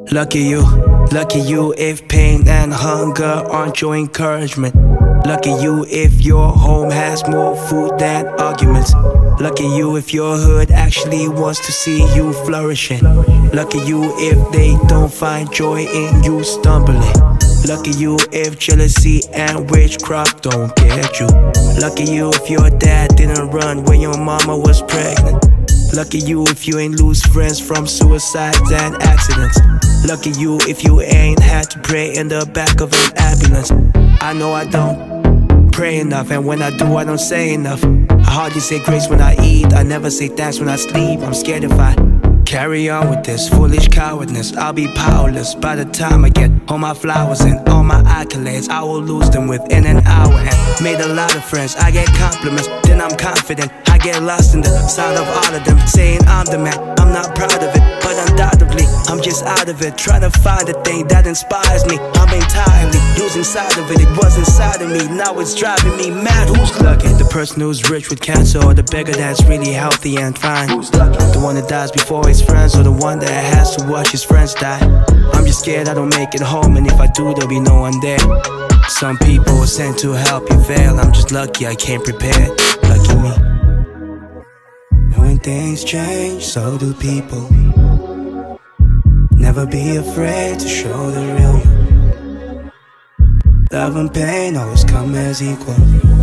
Lucky you if pain and hunger aren't your encouragement. Lucky you if your home has more food than arguments. Lucky you if your hood actually wants to see you flourishing. Lucky you if they don't find joy in you stumbling. Lucky you if jealousy and witchcraft don't get you. Lucky you if your dad didn't run when your mama was pregnant. Lucky you if you ain't lose friends from suicides and accidents. Lucky you if you ain't had to pray in the back of an ambulance. I know I don't pray enough, and when I do I don't say enough. I hardly say grace when I eat, I never say thanks when I sleep. I'm scared if I carry on with this foolish cowardness, I'll be powerless. By the time I get all my flowers and all my accolades, I will lose them within an hour. And made a lot of friends, I get compliments, then I'm confident. I get lost in the sound of all of them saying I'm the man. I'm not proud of it, but undoubtedly I'm just out of it, trying to find the thing that inspires me. I'm entirely losing sight of it. It was inside of me, now it's driving me mad. Who's lucky? The person who's rich with cancer, or the beggar that's really healthy and fine? Who's lucky? The one that dies before his friends, or the one that has to watch his friends die? I'm just scared I don't make it home, and if I do there'll be no one there. Some people are sent to help you fail. I'm just lucky I came prepared. Lucky me. And when things change, so do people. Never be afraid to show the real you. Love and pain always come as equal.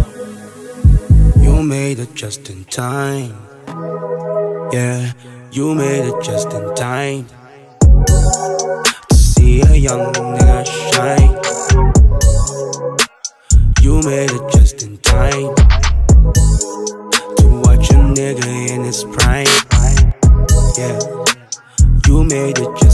You made it just in time. Yeah, you made it just in time to see a young nigga shine. You made it just in time to watch a nigga in his prime. Yeah, you made it just